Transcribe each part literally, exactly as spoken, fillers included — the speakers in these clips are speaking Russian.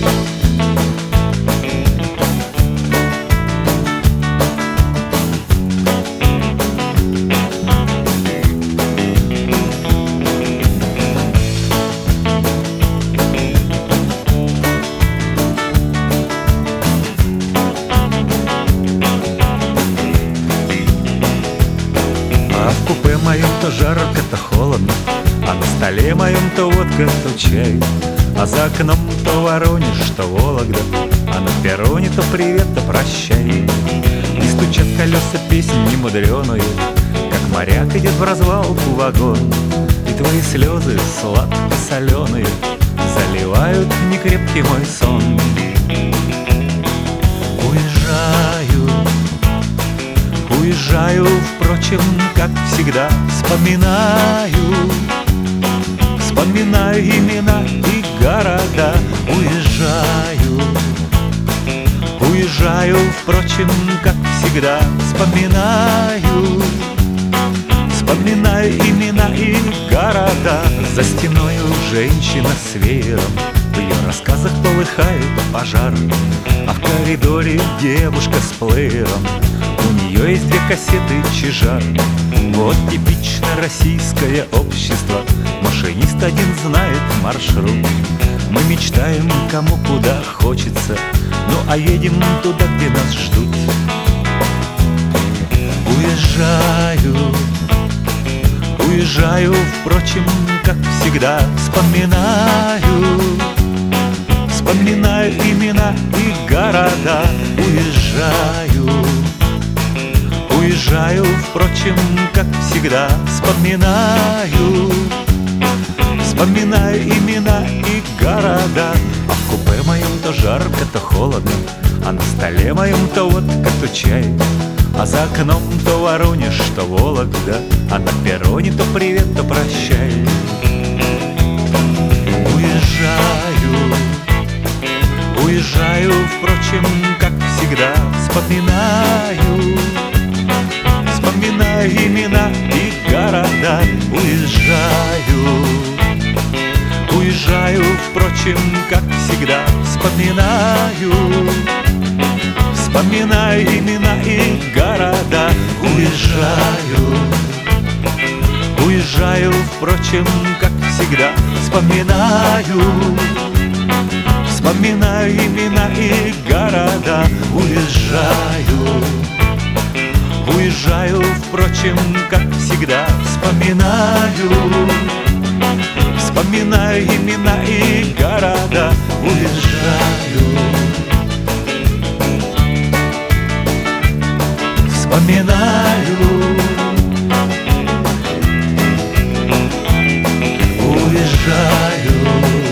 В купе моем то жарко, то холодно, а на столе моем то водка, то чай. А за окном то Воронеж, то Вологда, а на перроне то привет, то прощай. И стучат колеса песнь немудреную, как моряк идет в развалку вагон. И твои слезы сладко-соленые заливают некрепкий мой сон. Уезжаю, уезжаю, впрочем, как всегда, вспоминаю, вспоминаю имена и города. Уезжаю, уезжаю, впрочем, как всегда, вспоминаю, вспоминаю имена и города. За стеною женщина с веером, в ее рассказах полыхает пожар, а в коридоре девушка с плеером, у нее есть две кассеты чижа. Вот типично российское общество, машинист один знает маршрут. Мы мечтаем, кому куда хочется, ну а едем туда, где нас ждут. Уезжаю, уезжаю, впрочем, как всегда, вспоминаю, вспоминаю имена и города. Уезжаю, уезжаю, впрочем, как всегда, вспоминаю, вспоминаю имена и города. А в купе моем то жарко, то холодно, а на столе моем то водка, то чай. А за окном то Воронеж, то Вологда, а на перроне то привет, то прощай. Уезжаю, уезжаю, впрочем, как всегда, вспоминаю, вспоминаю имена и города. Уезжаю, уезжаю, впрочем, как всегда, вспоминаю, вспоминаю имена и города. Уезжаю, уезжаю, впрочем, как всегда, вспоминаю, вспоминаю имена и города. Уезжаю, уезжаю, впрочем, как всегда, вспоминаю, вспоминаю имена и города. Уезжаю, вспоминаю, уезжаю,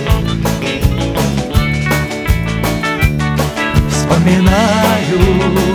вспоминаю.